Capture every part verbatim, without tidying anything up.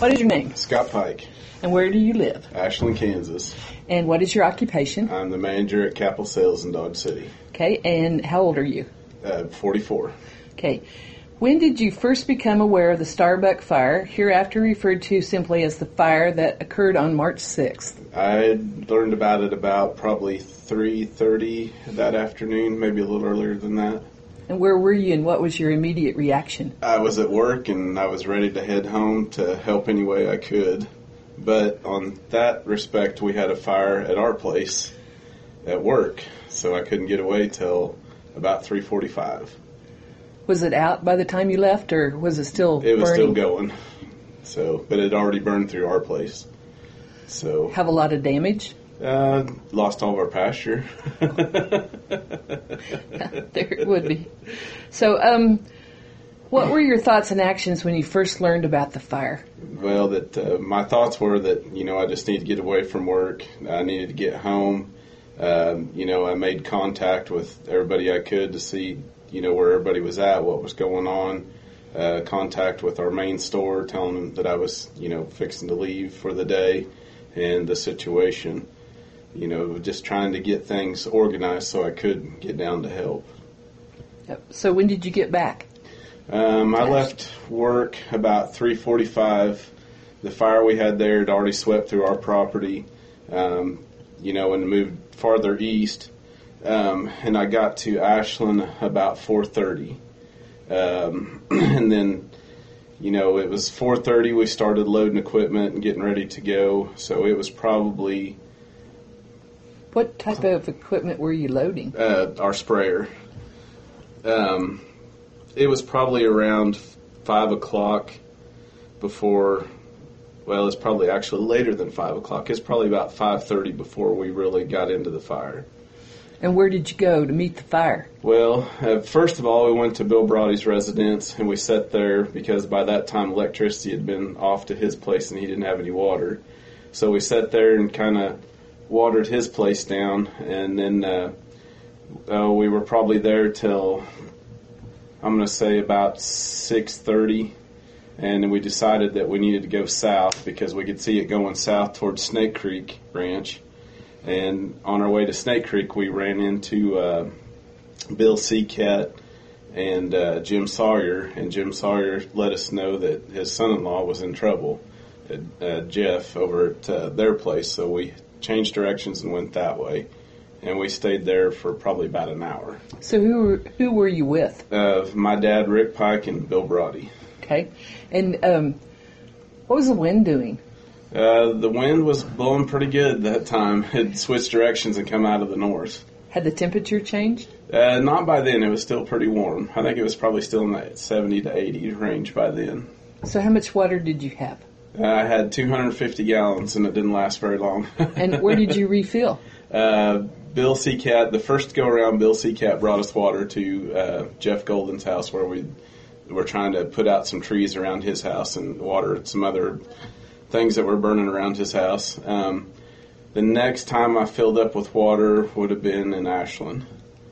What is your name? Scott Pike. And where do you live? Ashland, Kansas. And what is your occupation? I'm the manager at Capitol Sales in Dodge City. Okay, and how old are you? Uh, forty-four. Okay. When did you first become aware of the Starbuck fire, hereafter referred to simply as the fire that occurred on March sixth? I learned about it about probably three thirty that afternoon, maybe a little earlier than that. And where were you, and what was your immediate reaction? I was at work, and I was ready to head home to help any way I could. But on that respect, we had a fire at our place at work, so I couldn't get away till about three forty-five. Was it out by the time you left, or was it still burning? It was still going, so but it had already burned through our place. So have a lot of damage? Uh, lost all of our pasture. There it would be. So, um, what were your thoughts and actions when you first learned about the fire? Well, that uh, my thoughts were that, you know, I just need to get away from work. I needed to get home. Um, you know, I made contact with everybody I could to see, you know, where everybody was at, what was going on. Uh, contact with our main store, telling them that I was, you know, fixing to leave for the day and the situation. You know, just trying to get things organized so I could get down to help. Yep. So when did you get back? Um, I left work about three forty-five. The fire we had there had already swept through our property, um, you know, and moved farther east. Um, and I got to Ashland about four thirty. Um, and then, you know, it was four thirty. We started loading equipment and getting ready to go. So it was probably... What type of equipment were you loading? Uh, our sprayer. Um, it was probably around five o'clock before, well, it's probably actually later than five o'clock. It's probably about five thirty before we really got into the fire. And where did you go to meet the fire? Well, uh, first of all, we went to Bill Brody's residence, and we sat there because by that time electricity had been off to his place and he didn't have any water. So we sat there and kind of watered his place down, and then uh, uh, we were probably there till, I'm going to say, about six thirty, and then we decided that we needed to go south because we could see it going south towards Snake Creek Ranch. And on our way to Snake Creek, we ran into uh, Bill Seacat and uh, Jim Sawyer, and Jim Sawyer let us know that his son-in-law was in trouble, uh, Jeff, over at uh, their place. So we changed directions and went that way, and we stayed there for probably about an hour. So who were, who were you with? Uh, my dad, Rick Pike, and Bill Brody. Okay. And um, what was the wind doing? Uh, the wind was blowing pretty good that time. It switched directions and come out of the north. Had the temperature changed? Uh, not by then. It was still pretty warm. I think it was probably still in that seventy to eighty range by then. So how much water did you have? Uh, I had two hundred fifty gallons, and it didn't last very long. And where did you refill? Uh, Bill Seacat, the first go-around, Bill Seacat brought us water to uh, Jeff Golden's house where we were trying to put out some trees around his house and water some other things that were burning around his house. Um, the next time I filled up with water would have been in Ashland.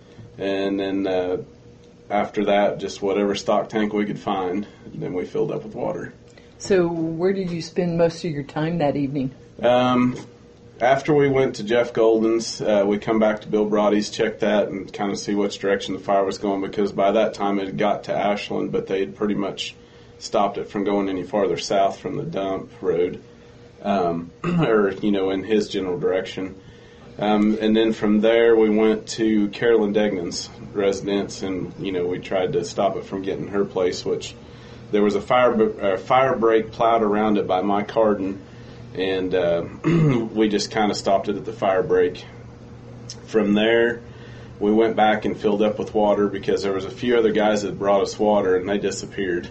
And then uh, after that, just whatever stock tank we could find, then we filled up with water. So where did you spend most of your time that evening? Um, after we went to Jeff Golden's, uh, we come back to Bill Brody's, check that, and kind of see which direction the fire was going, because by that time it had got to Ashland, but they had pretty much stopped it from going any farther south from the dump road, um, or, you know, in his general direction. Um, and then from there, we went to Carolyn Degnan's residence, and, you know, we tried to stop it from getting her place, which there was a fire a fire break plowed around it by Mike Harden, and uh, we just kind of stopped it at the fire break. From there, we went back and filled up with water because there was a few other guys that brought us water, and they disappeared.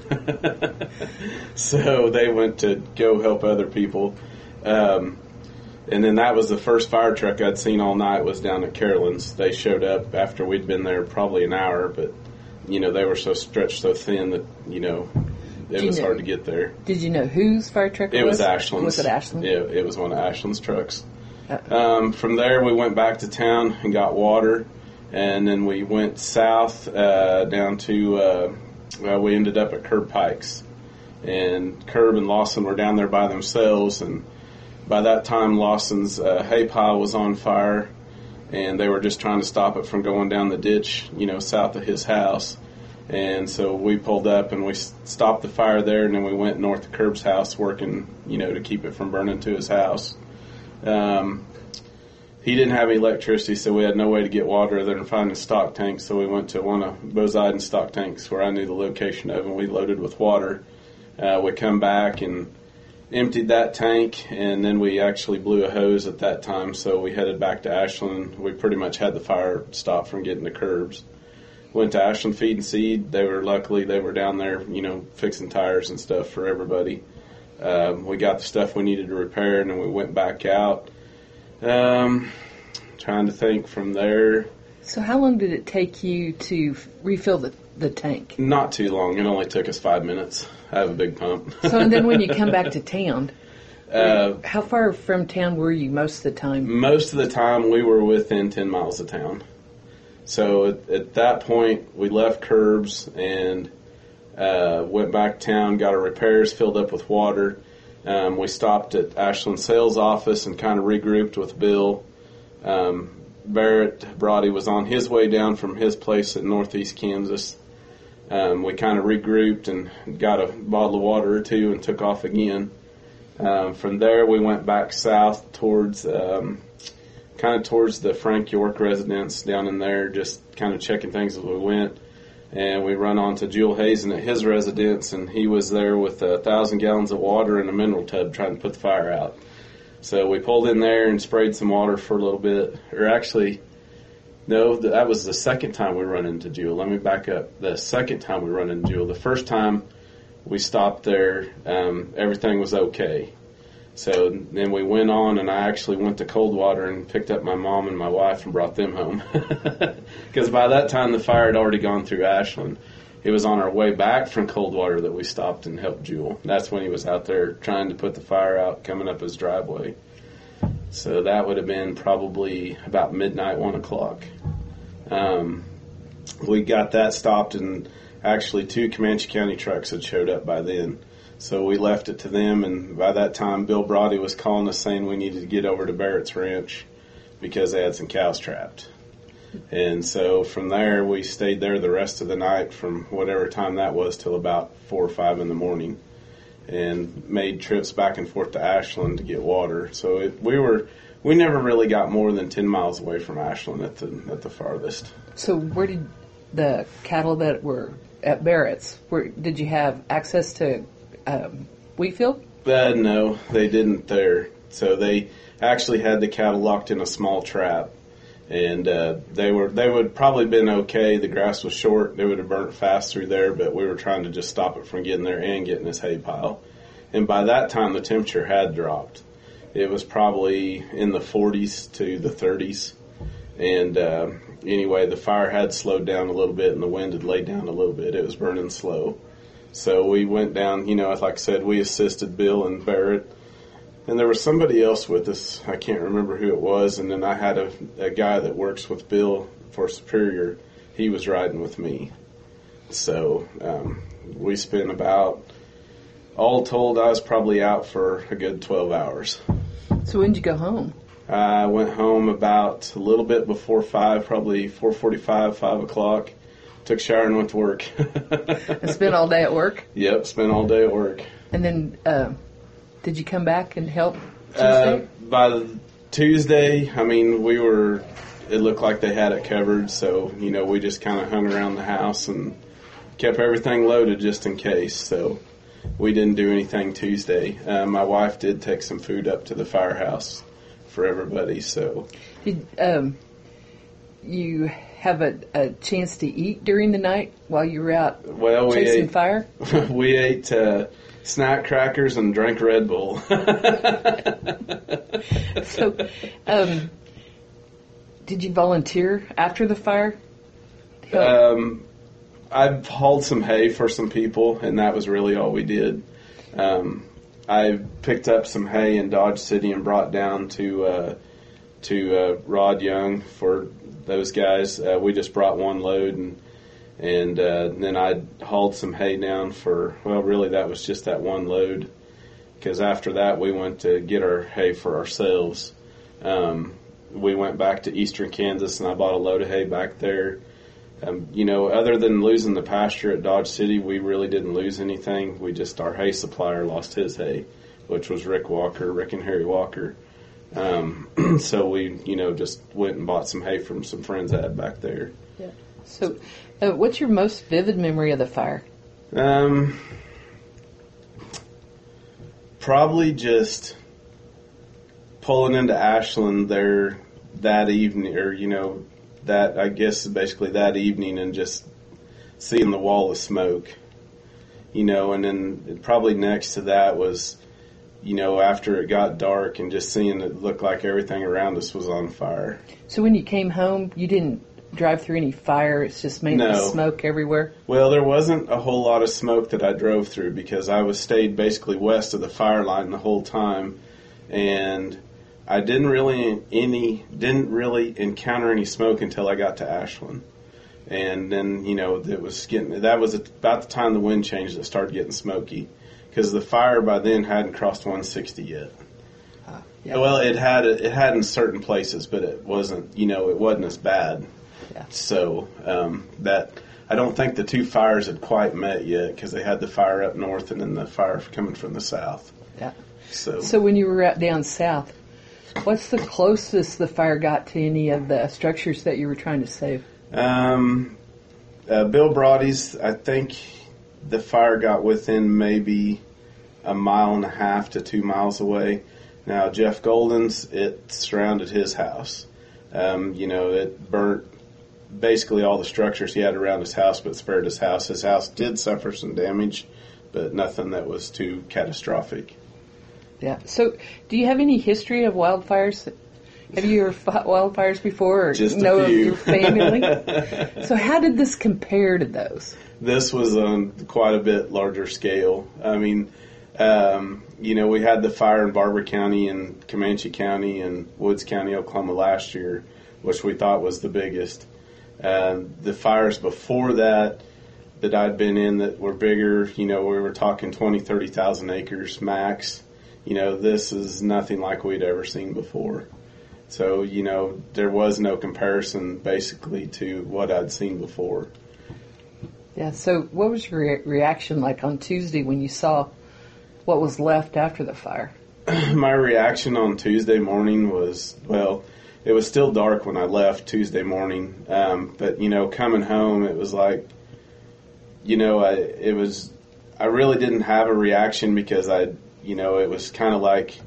So they went to go help other people. Um, and then that was the first fire truck I'd seen all night was down at Carolyn's. They showed up after we'd been there probably an hour, but, you know, they were so stretched so thin that, you know, it was know, hard to get there. Did you know whose fire truck it, it was? was? It was Ashland's. Was it Ashland? Yeah, it was one of Ashland's trucks. Uh-oh. Um, from there, we went back to town and got water. And then we went south uh, down to, uh, well, we ended up at Kerb Pikes. and Curb and Lawson were down there by themselves, and by that time Lawson's uh, hay pile was on fire, and they were just trying to stop it from going down the ditch, you know, south of his house. And so we pulled up and we stopped the fire there, and then we went north of Curb's house working, you know, to keep it from burning to his house. Um, he didn't have any electricity, so we had no way to get water other than finding stock tanks. So we went to one of Bozaiden's stock tanks where I knew the location of, and we loaded with water. Uh, we come back and emptied that tank, and then we actually blew a hose at that time. So we headed back to Ashland. We pretty much had the fire stopped from getting to Curb's. Went to Ashland Feed and Seed. They were luckily they were down there, you know, fixing tires and stuff for everybody. Um, we got the stuff we needed to repair, and then we went back out. Um, trying to think from there. So how long did it take you to refill the, the tank? Not too long. It only took us five minutes. I have a big pump. So and then when you come back to town, uh, how far from town were you most of the time? Most of the time we were within ten miles of town. So at, at that point we left Curb's and uh, went back to town, got our repairs filled up with water. Um, we stopped at Ashland sales office and kind of regrouped with Bill. Um, Barrett Brody was on his way down from his place in northeast Kansas. Um, we kind of regrouped and got a bottle of water or two and took off again. Um, from there, we went back south towards, um, kind of towards the Frank York residence down in there, just kind of checking things as we went. And we run on to Jewel Hazen at his residence, and he was there with a thousand gallons of water and a mineral tub trying to put the fire out. So we pulled in there and sprayed some water for a little bit. Or actually, no, that was the second time we run into Jewel. Let me back up. The second time we run into Jewel. The first time we stopped there, um, everything was okay. So then we went on, and I actually went to Coldwater and picked up my mom and my wife and brought them home. Because by that time, the fire had already gone through Ashland. It was on our way back from Coldwater that we stopped and helped Jewel. That's when he was out there trying to put the fire out, coming up his driveway. So that would have been probably about midnight, one o'clock. Um, we got that stopped, and actually two Comanche County trucks had showed up by then. So we left it to them, and by that time, Bill Brody was calling us saying we needed to get over to Barrett's Ranch because they had some cows trapped. And so from there, we stayed there the rest of the night from whatever time that was till about four or five in the morning, and made trips back and forth to Ashland to get water. So it, we were we never really got more than ten miles away from Ashland at the at the farthest. So where did the cattle that were at Barrett's, where did you have access to um, Wheatfield? Uh, no, they didn't there. So they actually had the cattle locked in a small trap. And uh, they were they would probably been okay. The grass was short. They would have burnt fast through there, but we were trying to just stop it from getting there and getting his hay pile. And by that time, the temperature had dropped. It was probably in the forties to the thirties. And uh, anyway, the fire had slowed down a little bit, and the wind had laid down a little bit. It was burning slow. So we went down, you know, like I said, we assisted Bill and Barrett. And there was somebody else with us. I can't remember who it was. And then I had a, a guy that works with Bill for Superior. He was riding with me. So um, we spent about, all told, I was probably out for a good twelve hours. So when did you go home? I went home about a little bit before five, probably four forty-five, five o'clock. Took a shower and went to work. And spent all day at work? Yep, spent all day at work. And then... Uh, Did you come back and help Tuesday? Uh, by the Tuesday, I mean, we were, it looked like they had it covered, so, you know, we just kind of hung around the house and kept everything loaded just in case, so we didn't do anything Tuesday. Uh, my wife did take some food up to the firehouse for everybody, so. Did um, you have a, a chance to eat during the night while you were out well, chasing we ate, fire? We ate... Uh, snack crackers and drank Red Bull. So, um, did you volunteer after the fire? Um, I hauled some hay for some people, and that was really all we did. Um, I picked up some hay in Dodge City and brought down to uh, to uh, Rod Young for those guys. Uh, we just brought one load, and And uh, then I hauled some hay down for, well, really that was just that one load. Because after that we went to get our hay for ourselves. Um, we went back to eastern Kansas and I bought a load of hay back there. Um, you know, other than losing the pasture at Dodge City, we really didn't lose anything. We just, our hay supplier lost his hay, which was Rick Walker, Rick and Harry Walker. Um, so we, you know, just went and bought some hay from some friends I had back there. Yeah. So, uh, what's your most vivid memory of the fire? Um, probably just pulling into Ashland there that evening, or, you know, that, I guess, basically that evening, and just seeing the wall of smoke, you know, and then probably next to that was, you know, after it got dark and just seeing it look like everything around us was on fire. So when you came home, you didn't drive through any fire? It's just mainly No. smoke everywhere? Well, there wasn't a whole lot of smoke that I drove through because I was stayed basically west of the fire line the whole time, and I didn't really any didn't really encounter any smoke until I got to Ashland. And then, you know, it was getting, that was about the time the wind changed, it started getting smoky. Because the fire by then hadn't crossed one sixty yet. Uh, yeah. Well, it had it had in certain places, but it wasn't, you know, it wasn't as bad. Yeah. So um, that, I don't think the two fires had quite met yet, because they had the fire up north and then the fire coming from the south. Yeah. So, So when you were out down south, what's the closest the fire got to any of the structures that you were trying to save? um, uh, Bill Brody's, I think the fire got within maybe a mile and a half to two miles away. Now, Jeff Golden's, it surrounded his house. Um, you know, it burnt basically all the structures he had around his house, but spared his house. His house did suffer some damage, but nothing that was too catastrophic. Yeah. So do you have any history of wildfires? Have you ever fought wildfires before, or Just a know few. of your family? So how did this compare to those? This was on quite a bit larger scale. I mean, um, you know, we had the fire in Barber County and Comanche County and Woods County, Oklahoma last year, which we thought was the biggest. Um, the fires before that that I'd been in that were bigger, you know, we were talking twenty, thirty thousand acres max. You know, this is nothing like we'd ever seen before. So, you know, there was no comparison basically to what I'd seen before. Yeah. So what was your re- reaction like on Tuesday when you saw what was left after the fire? My reaction on Tuesday morning was, well, it was still dark when I left Tuesday morning. Um, but, you know, coming home, it was like, you know, I, it was, I really didn't have a reaction because I, you know, it was kind of like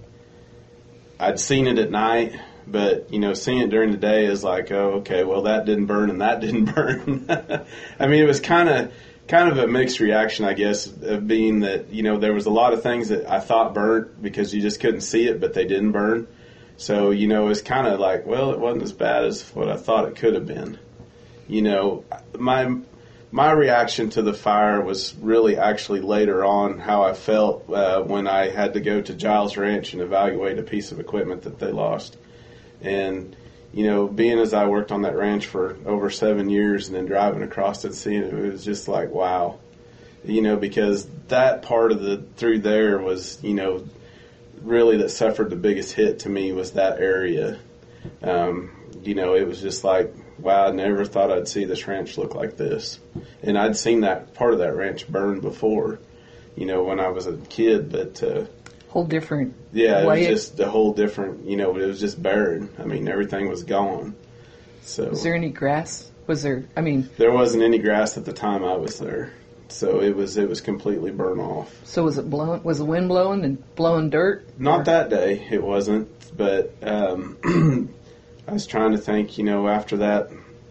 I'd seen it at night, but, you know, seeing it during the day is like, oh, okay, well, that didn't burn and that didn't burn. I mean, it was kind of kind of a mixed reaction, I guess, of being that, you know, there was a lot of things that I thought burnt because you just couldn't see it, but they didn't burn. So, you know, it was kind of like, well, it wasn't as bad as what I thought it could have been. You know, my my reaction to the fire was really actually later on how I felt uh, when I had to go to Giles Ranch and evaluate a piece of equipment that they lost. And, you know, being as I worked on that ranch for over seven years and then driving across it and seeing it, it was just like, wow. You know, because that part of the, through there was, you know, really that suffered the biggest hit to me was that area. Um, you know, it was just like, wow, I never thought I'd see this ranch look like this. And I'd seen that part of that ranch burn before, you know, when I was a kid, but uh, Whole different yeah, it way. was just a whole different, you know, it was just barren. I mean, everything was gone. So Was there any grass? Was there, I mean, there wasn't any grass at the time I was there. So it was it was completely burnt off. so was it blowing, was the wind blowing and blowing dirt? Not that day, it wasn't. But um, I was trying to think, you know, after that,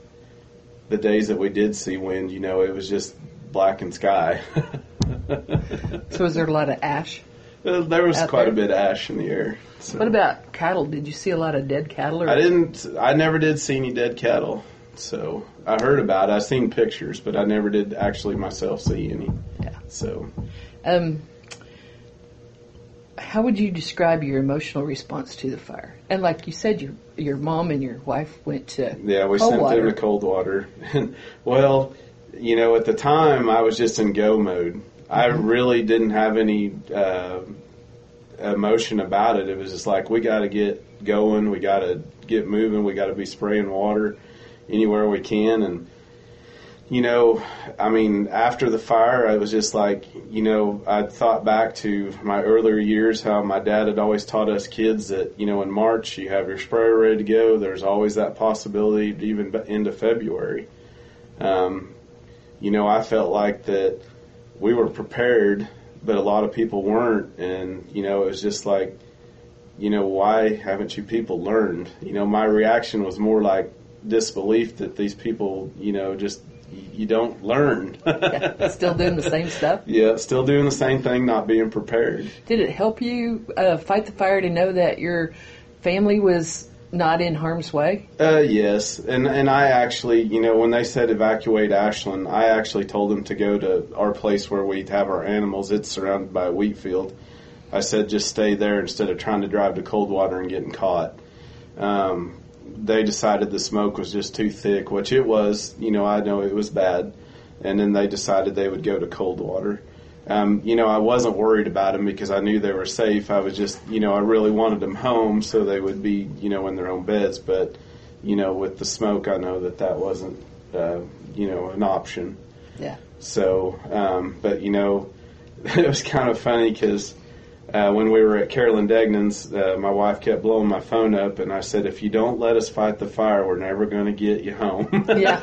the days that we did see wind, you know, it was just blackened sky. So was there a lot of ash? Well, there was Out quite there? a bit of ash in the air. So. What about cattle? Did you see a lot of dead cattle? Or? I didn't. I never did see any dead cattle. So I heard about it. I seen pictures, but I never did actually myself see any. Yeah. So. Um, how would you describe your emotional response to the fire? And like you said, your your mom and your wife went to Yeah, we cold sent water. them to cold water. And well, you know, at the time, I was just in go mode. Mm-hmm. I really didn't have any uh, emotion about it. It was just like, we got to get going. We got to get moving. We got to be spraying water anywhere we can. And, you know, I mean, after the fire, I was just like, you know, I thought back to my earlier years, how my dad had always taught us kids that, you know, in March, you have your sprayer ready to go. There's always that possibility to even into February. Um, you know, I felt like that we were prepared, but a lot of people weren't. And, you know, it was just like, you know, why haven't you people learned? You know, my reaction was more like disbelief that these people, you know, just, you don't learn. Yeah, still doing the same stuff? Yeah, still doing the same thing, not being prepared. Did it help you uh, fight the fire to know that your family was not in harm's way? Uh, yes, and and I actually, you know, when they said evacuate Ashland, I actually told them to go to our place where we have our animals. It's surrounded by a wheat field. I said just stay there instead of trying to drive to Coldwater and getting caught. Um, they decided the smoke was just too thick, which it was. You know, I know it was bad. And then they decided they would go to Coldwater. Um, you know, I wasn't worried about them because I knew they were safe. I was just, you know, I really wanted them home so they would be, you know, in their own beds. But, you know, with the smoke, I know that that wasn't, uh, you know, an option. Yeah. So, um, but, you know, it was kind of funny because Uh, when we were at Carolyn Degnan's, uh, my wife kept blowing my phone up, and I said, if you don't let us fight the fire, we're never going to get you home. Yeah.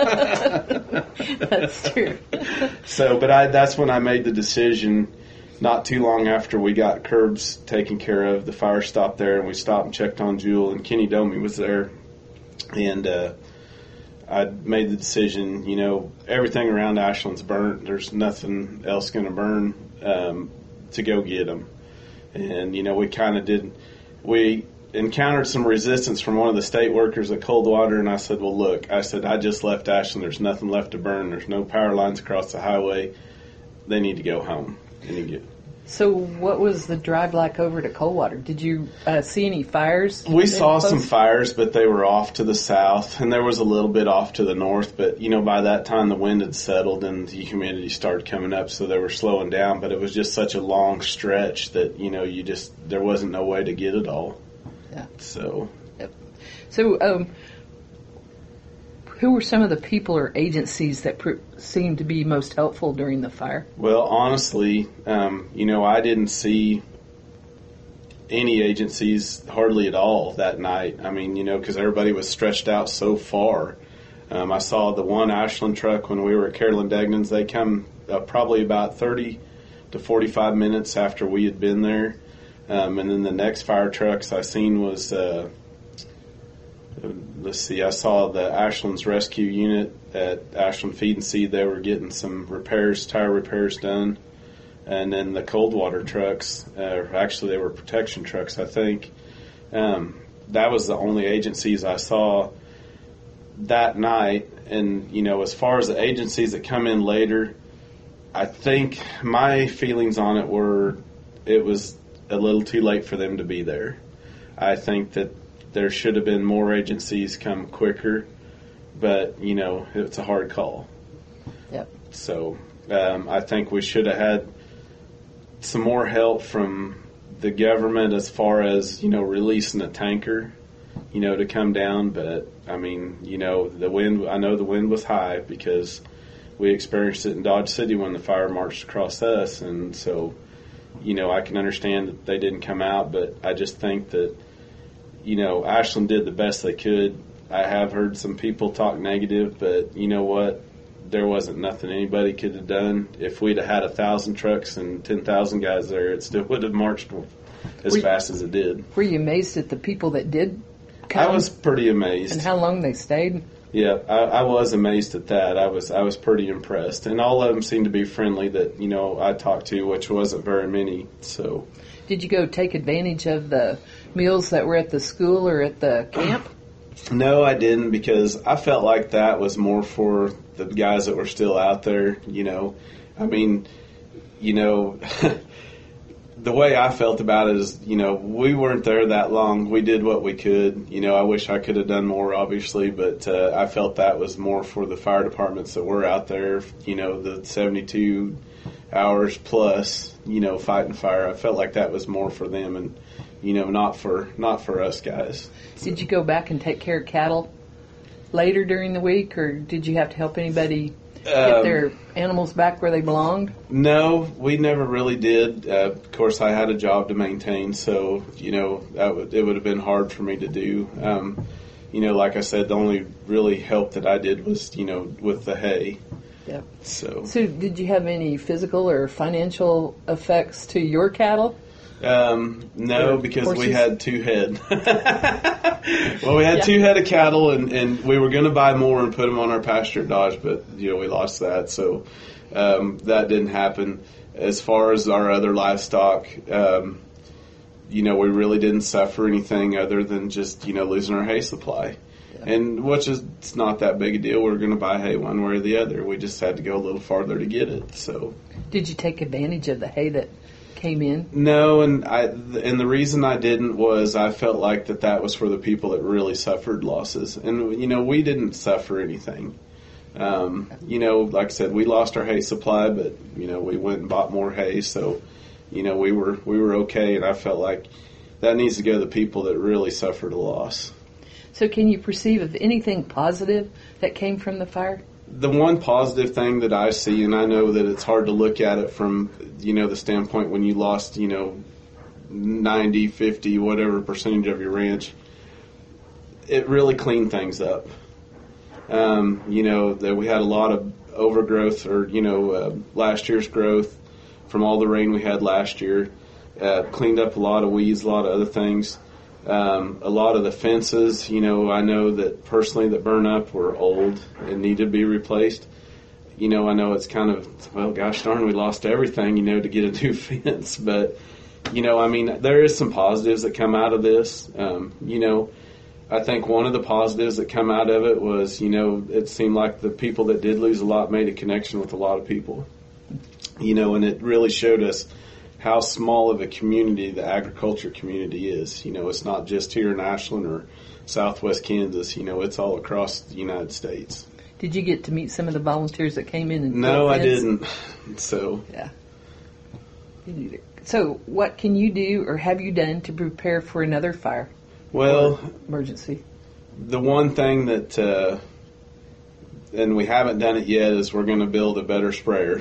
That's true. So, but I, that's when I made the decision, not too long after we got curbs taken care of, the fire stopped there, and we stopped and checked on Jewel, and Kenny Domi was there. And uh, I made the decision, you know, everything around Ashland's burnt. There's nothing else going to burn, um, to go get them. And, you know, we kind of did, we encountered some resistance from one of the state workers at Coldwater, and I said, well, look, I said, I just left Ashland. There's nothing left to burn. There's no power lines across the highway. They need to go home. They need to get. So what was the drive like over to Coldwater? Did you uh, see any fires? We saw some fires, but they were off to the south, and there was a little bit off to the north. But, you know, by that time the wind had settled and the humidity started coming up, so they were slowing down. But it was just such a long stretch that, you know, you just, there wasn't no way to get it all. Yeah. So. Yep. So, um, who were some of the people or agencies that pr- seemed to be most helpful during the fire? Well, honestly, um, you know, I didn't see any agencies hardly at all that night. I mean, you know, because everybody was stretched out so far. Um, I saw the one Ashland truck when we were at Carolyn Degnan's. They come uh, probably about thirty to forty-five minutes after we had been there. Um, and then the next fire trucks I seen was... Uh, Let's see, I saw the Ashland's rescue unit at Ashland Feed and Seed. They were getting some repairs, tire repairs done. And then the Coldwater trucks, uh, actually they were protection trucks, I think. Um, that was the only agencies I saw that night. And, you know, as far as the agencies that come in later, I think my feelings on it were it was a little too late for them to be there. I think that there should have been more agencies come quicker, but, you know, it's a hard call. Yep. So um, I think we should have had some more help from the government as far as, you know, releasing a tanker, you know, to come down. But, I mean, you know, the wind, I know the wind was high because we experienced it in Dodge City when the fire marched across us. And so, you know, I can understand that they didn't come out, but I just think that, you know, Ashland did the best they could. I have heard some people talk negative, but you know what? There wasn't nothing anybody could have done. If we'd have had a thousand trucks and ten thousand guys there, it still would have marched as were fast you, as it did. Were you amazed at the people that did come? I was pretty amazed. And how long they stayed? Yeah, I, I was amazed at that. I was I was pretty impressed. And all of them seemed to be friendly that, you know, I talked to, which wasn't very many. So, did you go take advantage of the meals that were at the school or at the camp? No, I didn't, because I felt like that was more for the guys that were still out there, you know. I mean, you know, the way I felt about it is, you know, we weren't there that long. We did what we could. You know, I wish I could have done more, obviously, but uh, I felt that was more for the fire departments that were out there, you know, the seventy-two hours plus, you know, fighting fire. I felt like that was more for them and, you know, not for not for us guys. Did you go back and take care of cattle later during the week, or did you have to help anybody get their animals back where they belonged? No, we never really did. Uh, of course, I had a job to maintain, so, you know, that would, it would have been hard for me to do. Um, you know, like I said, the only really help that I did was, you know, with the hay. Yeah. So, so did you have any physical or financial effects to your cattle? Um, no, Or because horses? we had two head. Well, we had Yeah. two head of cattle, and, and we were going to buy more and put them on our pasture at Dodge, but, you know, we lost that, so um, that didn't happen. As far as our other livestock, um, you know, we really didn't suffer anything other than just, you know, losing our hay supply. Yeah. And which is it's not that big a deal. We we're going to buy hay one way or the other. We just had to go a little farther to get it, so. Did you take advantage of the hay that came in? No, and I and the reason I didn't was I felt like that that was for the people that really suffered losses, and you know we didn't suffer anything. Um, you know, like I said, we lost our hay supply, but you know we went and bought more hay, so you know we were we were okay, and I felt like that needs to go to the people that really suffered a loss. So, can you perceive of anything positive that came from the fire? The one positive thing that I see, and I know that it's hard to look at it from, you know, the standpoint when you lost, you know, ninety, fifty, whatever percentage of your ranch, it really cleaned things up. Um, you know, that we had a lot of overgrowth or, you know, uh, last year's growth from all the rain we had last year. Uh, cleaned up a lot of weeds, a lot of other things. Um, a lot of the fences, you know, I know that personally that burn up were old and need to be replaced. You know, I know it's kind of, well, gosh darn, we lost everything, you know, to get a new fence. But, you know, I mean, there is some positives that come out of this. Um, you know, I think one of the positives that come out of it was, you know, it seemed like the people that did lose a lot made a connection with a lot of people. You know, and it really showed us how small of a community the agriculture community is. You know, it's not just here in Ashland or southwest Kansas. You know, it's all across the United States. Did you get to meet some of the volunteers that came in? And no, I fence? didn't. So yeah. So, what can you do or have you done to prepare for another fire? Well, emergency. The one thing that, uh, and we haven't done it yet, is we're going to build a better sprayer.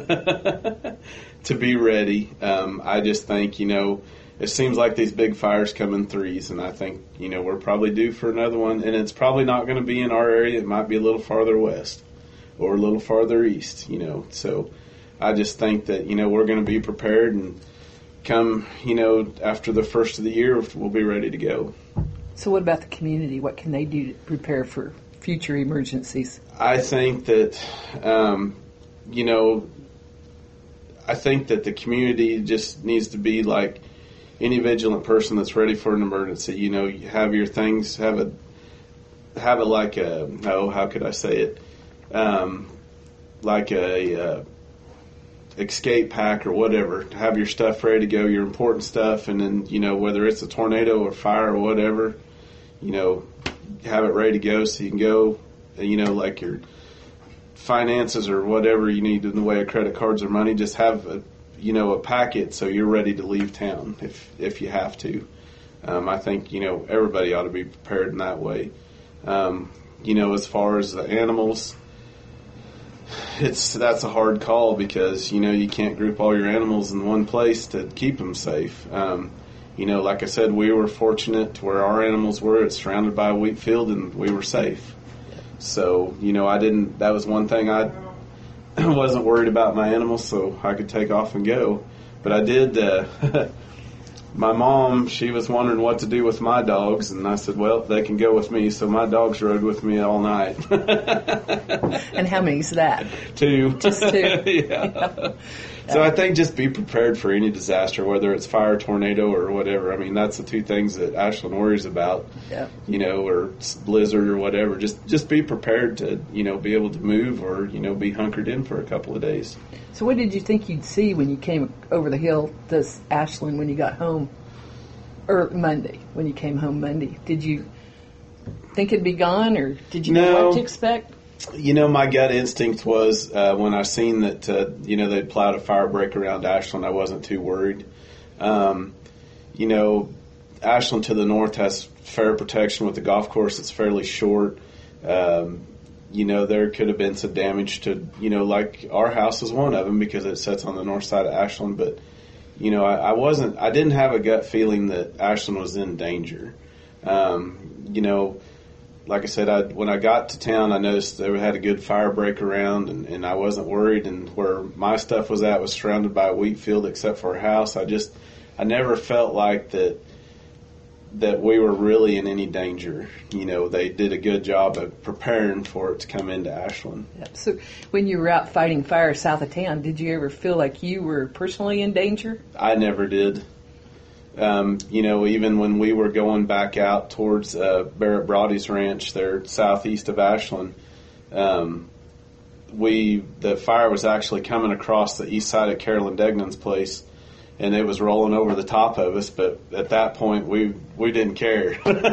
To be ready. Um, I just think, you know, it seems like these big fires come in threes, and I think, you know, we're probably due for another one, and it's probably not going to be in our area. It might be a little farther west or a little farther east, you know. So I just think that, you know, we're going to be prepared, and come, you know, after the first of the year, we'll be ready to go. So what about the community? What can they do to prepare for future emergencies? I think that, um, you know, I think that the community just needs to be like any vigilant person that's ready for an emergency. You know, you have your things, have it, have it like a, oh, how could I say it? Um, like a, uh, escape pack or whatever. Have your stuff ready to go, your important stuff, and then, you know, whether it's a tornado or fire or whatever, you know, have it ready to go so you can go, you know, like your finances or whatever you need in the way of credit cards or money, just have a, you know, a packet so you're ready to leave town if if you have to. Um, I think, you know, everybody ought to be prepared in that way. Um, you know, as far as the animals, it's that's a hard call because, you know, you can't group all your animals in one place to keep them safe. Um, you know, like I said, we were fortunate to where our animals were. It's surrounded by a wheat field, and we were safe. So, you know, I didn't, that was one thing I wasn't worried about my animals, so I could take off and go. But I did, uh, my mom, she was wondering what to do with my dogs, and I said, well, they can go with me. So my dogs rode with me all night. And how many's that? Two. Just two. Yeah. So I think just be prepared for any disaster, whether it's fire, tornado, or whatever. I mean, that's the two things that Ashland worries about, yeah. you know, or blizzard or whatever. Just just be prepared to, you know, be able to move or, you know, be hunkered in for a couple of days. So what did you think you'd see when you came over the hill to Ashland when you got home, or Monday, when you came home Monday? Did you think it'd be gone, or did you know No. what to expect? You know, my gut instinct was uh, when I seen that, uh, you know, they'd plowed a fire break around Ashland, I wasn't too worried. Um, you know, Ashland to the north has fair protection with the golf course. It's fairly short. Um, you know, there could have been some damage to, you know, like our house is one of them because it sits on the north side of Ashland. But, you know, I, I wasn't, I didn't have a gut feeling that Ashland was in danger. Um, you know, like I said, I, when I got to town, I noticed they had a good fire break around, and, and I wasn't worried. And where my stuff was at was surrounded by a wheat field except for a house. I just, I never felt like that that we were really in any danger. You know, they did a good job of preparing for it to come into Ashland. Yep. So when you were out fighting fire south of town, did you ever feel like you were personally in danger? I never did. Um, you know, even when we were going back out towards uh, Barrett Brody's ranch, there southeast of Ashland, um, we the fire was actually coming across the east side of Carolyn Degnan's place, and it was rolling over the top of us. But at that point, we we didn't care.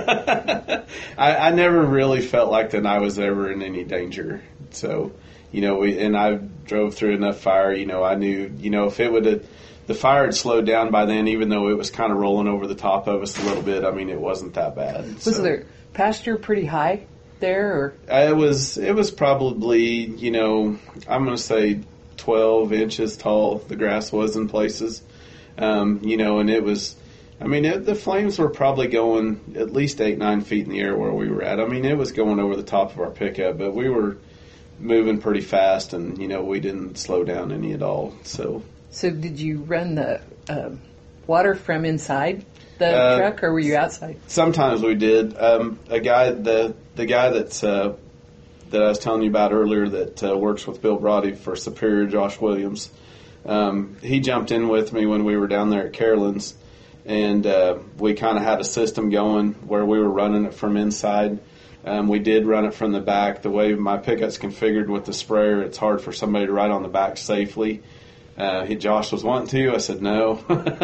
I, I never really felt like that I was ever in any danger. So, you know, we and I drove through enough fire. You know, I knew, you know, if it would have. The fire had slowed down by then, even though it was kind of rolling over the top of us a little bit. I mean, it wasn't that bad. Was so. There pasture pretty high there, or it was? It was probably, you know, I'm going to say twelve inches tall. The grass was in places, um, you know, and it was. I mean, it, the flames were probably going at least eight, nine feet in the air where we were at. I mean, it was going over the top of our pickup, but we were moving pretty fast, and you know, we didn't slow down any at all. So. So did you run the um, water from inside the uh, truck, or were you outside? Sometimes we did. Um, a guy, the the guy that's uh, that I was telling you about earlier, that uh, works with Bill Brody for Superior, Josh Williams. Um, he jumped in with me when we were down there at Carolyn's, and uh, we kind of had a system going where we were running it from inside. Um, we did run it from the back. The way my pickup's configured with the sprayer, it's hard for somebody to ride on the back safely. Uh, he, Josh was wanting to. I said no.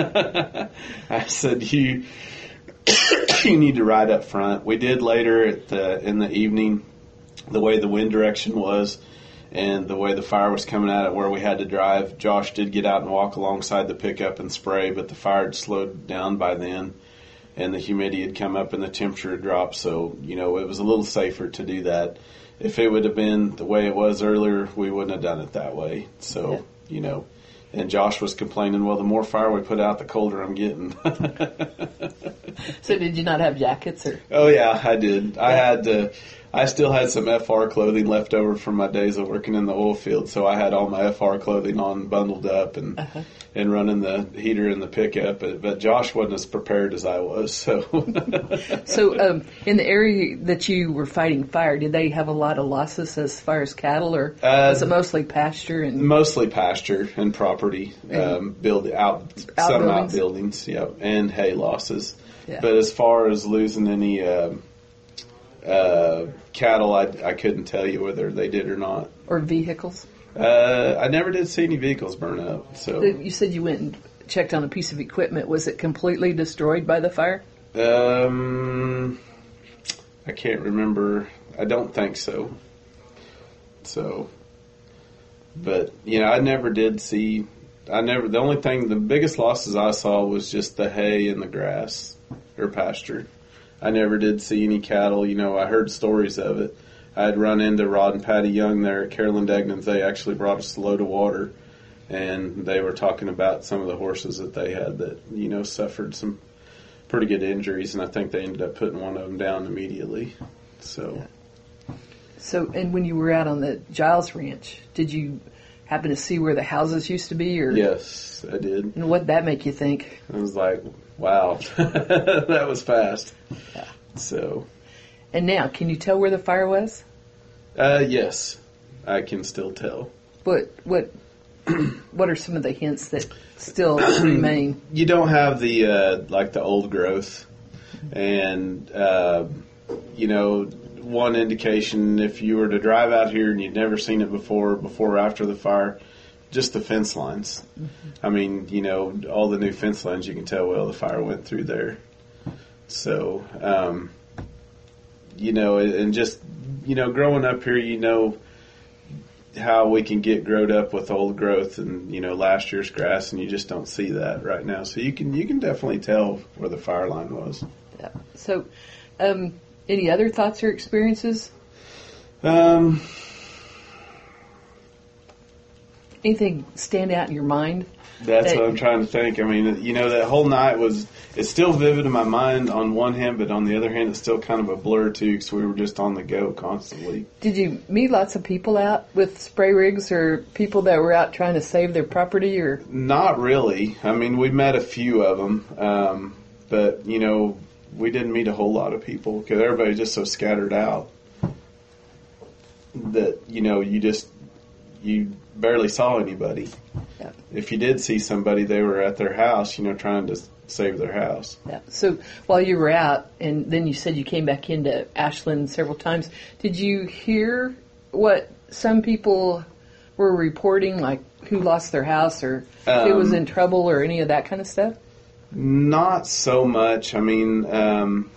I said you you need to ride up front. We did later at the, in the evening. The way the wind direction was, and the way the fire was coming at it, where we had to drive. Josh did get out and walk alongside the pickup and spray, but the fire had slowed down by then, and the humidity had come up and the temperature had dropped. So you know it was a little safer to do that. If it would have been the way it was earlier, we wouldn't have done it that way. So yeah. you know. And Josh was complaining, well, the more fire we put out, the colder I'm getting. So did you not have jackets? Or? Oh, yeah, I did. I had to, I still had some F R clothing left over from my days of working in the oil field, so I had all my F R clothing on, bundled up, and uh-huh. and running the heater in the pickup. But, but Josh wasn't as prepared as I was. So, so um, in the area that you were fighting fire, did they have a lot of losses as far as cattle, or uh, was it mostly pasture? And mostly pasture and property, um, build out some outbuildings, yep, and hay losses. Yeah. But as far as losing any uh, uh, cattle, I, I couldn't tell you whether they did or not. Or vehicles? Uh, I never did see any vehicles burn up. So you said you went and checked on a piece of equipment. Was it completely destroyed by the fire? Um, I can't remember. I don't think so. So, but you know, I never did see. I never. The only thing, the biggest losses I saw was just the hay and the grass or pasture. I never did see any cattle. You know, I heard stories of it. I had run into Rod and Patty Young there at Carolyn Degnan's. They actually brought us a load of water, and they were talking about some of the horses that they had that, you know, suffered some pretty good injuries, and I think they ended up putting one of them down immediately. So, so, and when you were out on the Giles Ranch, did you happen to see where the houses used to be? Or yes, I did. And what did that make you think? I was like, wow, that was fast. Yeah. So. And now, can you tell where the fire was? Uh, yes, I can still tell. What what what are some of the hints that still remain? You don't have the uh, like the old growth, and uh, you know, one indication if you were to drive out here and you'd never seen it before, before or after the fire, just the fence lines. Mm-hmm. I mean, you know, all the new fence lines, you can tell well the fire went through there. So, um, you know, and just you know, growing up here, you know how we can get growed up with old growth and, you know, last year's grass, and you just don't see that right now. So you can you can definitely tell where the fire line was. Yeah. So, um, any other thoughts or experiences? Um, Anything stand out in your mind? That's that, what I'm trying to think. I mean, you know, that whole night was, it's still vivid in my mind on one hand, but on the other hand, it's still kind of a blur too, because we were just on the go constantly. Did you meet lots of people out with spray rigs, or people that were out trying to save their property? Or Not really. I mean, we met a few of them, um, but, you know, we didn't meet a whole lot of people because everybody's just so scattered out that, you know, you just, you barely saw anybody. Yeah. If you did see somebody, they were at their house, you know, trying to save their house. Yeah. So while you were out, and then you said you came back into Ashland several times, did you hear what some people were reporting, like who lost their house or um, who was in trouble or any of that kind of stuff? Not so much. I mean, um,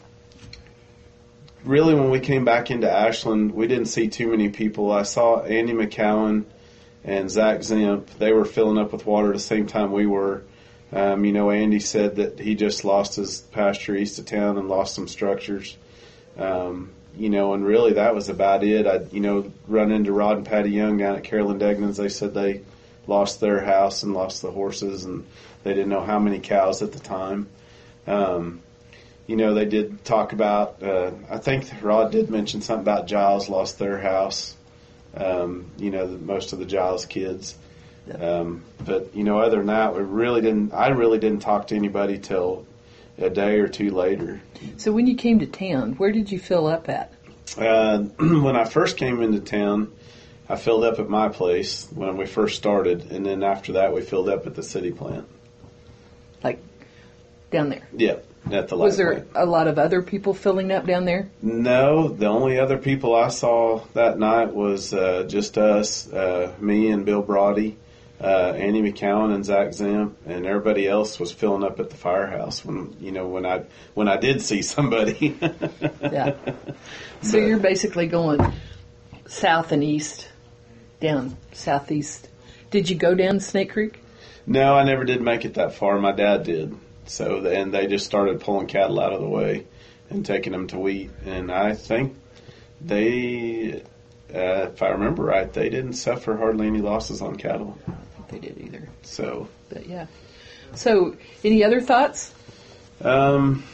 really when we came back into Ashland, we didn't see too many people. I saw Andy McCowan and Zach Zemp. They were filling up with water at the same time we were. Um, you know, Andy said that he just lost his pasture east of town and lost some structures. Um, you know, and really that was about it. I, you know, run into Rod and Patty Young down at Carolyn Degnan's. They said they lost their house and lost the horses, and they didn't know how many cows at the time. Um, you know, they did talk about, uh, I think Rod did mention something about Giles lost their house. Um, you know, the, most of the Giles kids. Um, but, you know, other than that, we really didn't, I really didn't talk to anybody till a day or two later. So when you came to town, where did you fill up at? Uh, when I first came into town, I filled up at my place when we first started, and then after that we filled up at the city plant. Like down there? Yeah, at the light Was there plant. a lot of other people filling up down there? No, the only other people I saw that night was uh, just us, uh, me and Bill Brody, uh, Andy McCowan and Zach Zemp, and everybody else was filling up at the firehouse when, you know, when I when I did see somebody. Yeah. So but, you're basically going south and east, down southeast. Did you go down Snake Creek? No, I never did make it that far. My dad did. So, and they just started pulling cattle out of the way and taking them to wheat. And I think they, uh, if I remember right, they didn't suffer hardly any losses on cattle. I don't think they did either. So, but yeah. So, any other thoughts? Um,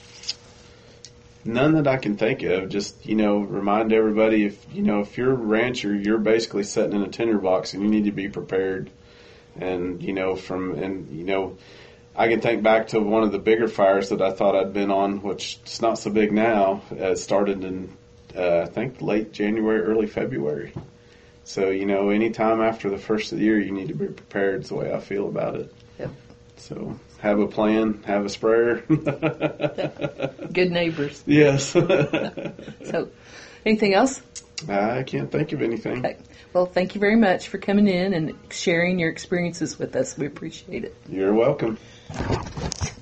none that I can think of. Just, you know, remind everybody if, you know, if you're a rancher, you're basically sitting in a tinderbox and you need to be prepared. And, you know, from, and, you know, I can think back to one of the bigger fires that I thought I'd been on, which is not so big now. It started in, uh, I think, late January, early February. So, you know, any time after the first of the year, you need to be prepared is the way I feel about it. Yep. So, have a plan, have a sprayer. Good neighbors. Yes. So, anything else? I can't think of anything. Okay. Well, thank you very much for coming in and sharing your experiences with us. We appreciate it. You're welcome.